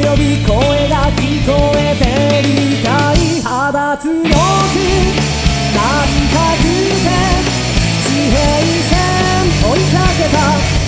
呼び声が聞こえてるかい。肌強くなりたくて地平線追いかけた